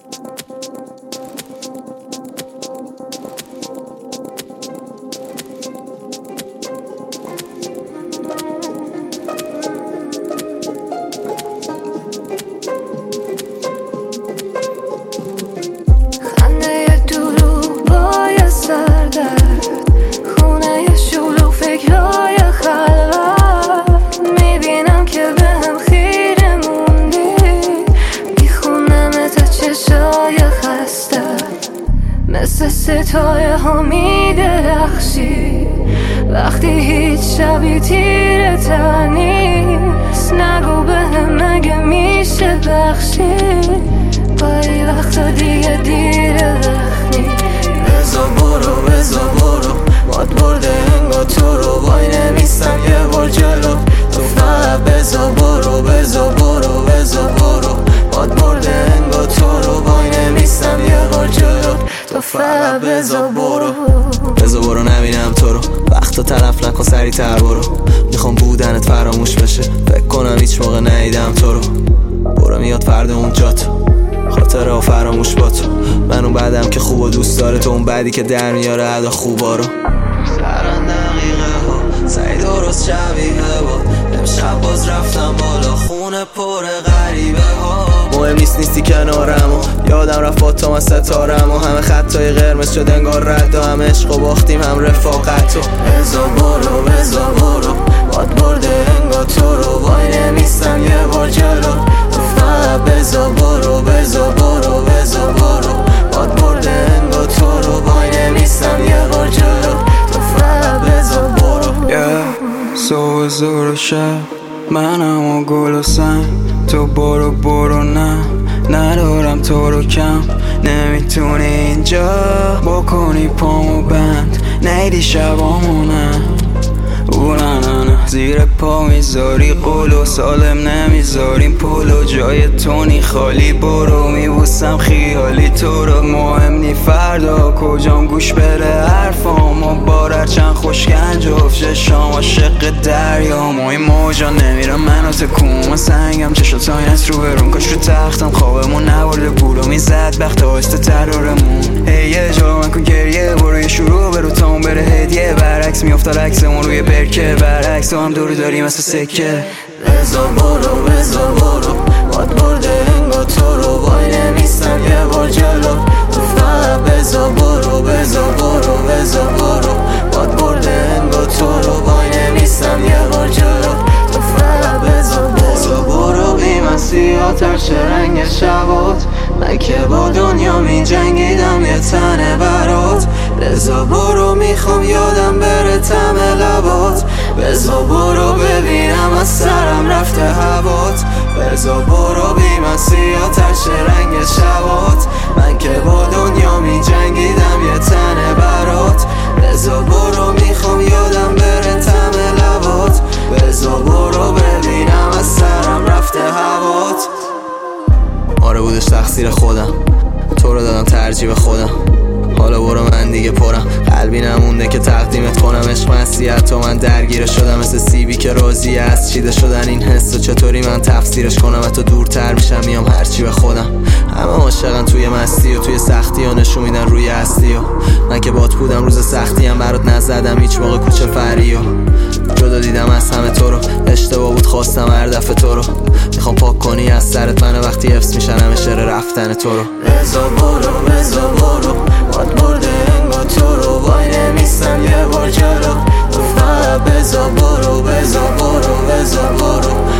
مثل ستاره ها می درخشی وقتی هیچ شبی تیره تر نیست. نگو بهم مگه میشه بخشی بایی وقتا دیگه دیره وقتی. بزا برو باد برده انگار تو رو وای نمیستم یه بار جلو. تو فقط بزا برو باد برده انگار تو رو وای نمیستم یه بار جلو. تو فقط بزا برو نبینم تو رو. وقتا طرف نکن سریع تر برو. میخوام بودنت فراموش بشه. فکر کنم هیچ موقع ندیدم تو رو. برو میاد فردا اونجا تو خاطره و فراموش با تو. من اون بعدم که خوب و دوست داره تو اون بعدی که در میاره ادا خوبا رو. سران دقیقه ها سعی درست شبیه با امشب باز رفتم بالا خونه پر غریبه ها. مهم نیستی کنارم و یادم رفت با تو من ستارم و همه خطای قرمز شد انگار رد و هم عشق و باختیم هم رفاقت و بزا برو باد برده انگار تو رو وای نمیستم یه بار جلو. تو فقط بزا برو باد برده انگار تو رو وای نمیستم یه بار جلو. تو فقط بزا برو صبح زور و شب منم و گل و سنگ. تو برو نه ندارم تو رو کم. نمیتونی اینجا بکنی پامو بند نیدی شبامونم. نه زیر پا میذاری قلو سالم نمیذاریم پلو. جای تونی خالی برو میبوسم خیالی تو رو. مهم نی فردا کجام گوش بره حرفامو بارر چند خوشگنج افشه شام عاشق دریام و این موجا نمیرم منو تکون سنگم چشم تاینت رو برون کاش رو تختم خوابمون نبرده گولو میزد بخت آهسته ترارمون. یه جا من کن گریه برو یه شروع برو تا اون بره هدیه برعکس میافتاد عکسمون روی برکه برعکس تو هم دور داری مثل سکه. بزا برو باد برده انگار تو رو وای نمیستم یه بار جلو. تو فقط بزا برو باد برده انگار تو رو وای نمیستم یه بار جلو. تو فقط بزا برو بی من سیاه‌تر چه رنگ شبات. من که با دنیا می جنگیدم یه تنه برات. بزا برو میخوام یادم بره طعم لبات. بزا برو ببینم از سرم رفته هوات. بزا برو بی من سیاه‌تر چه رنگ شبات. من که با دنیا می جنگیدم یه تنه برات. بزا برو میخوام یادم بره طعم لبات. بزا برو ببینم از سرم رفته هوات. آره بودش تقصیر خودم تو رو دادم ترجیح خودم. حالا برو من دیگه پرم قلبی نمونده که تقدیمت کنم. عشق مسیحت و من درگیر شدم مثل سیبی که راضیه از چیده شدن این حس و چطوری من تفسیرش کنم. و تو دورتر میشم میام هرچی به خودم. همه عاشقن توی مستی و توی سختی و نشون میدن روی اصلی و من که بات بودم روز سختی هم برات نزدم هیچ موقع کوچه فری و جدا دیدم از همه تو رو. اشتباه بود خواستم هر دفعه تو رو. میخوام پاک کنی از سرت منو وقتی حفظ میشن همه شعر رفتن تو رو. بزا برو باد برده انگار تو رو وای نمیستم یه بار جلو. تو فقط بزا برو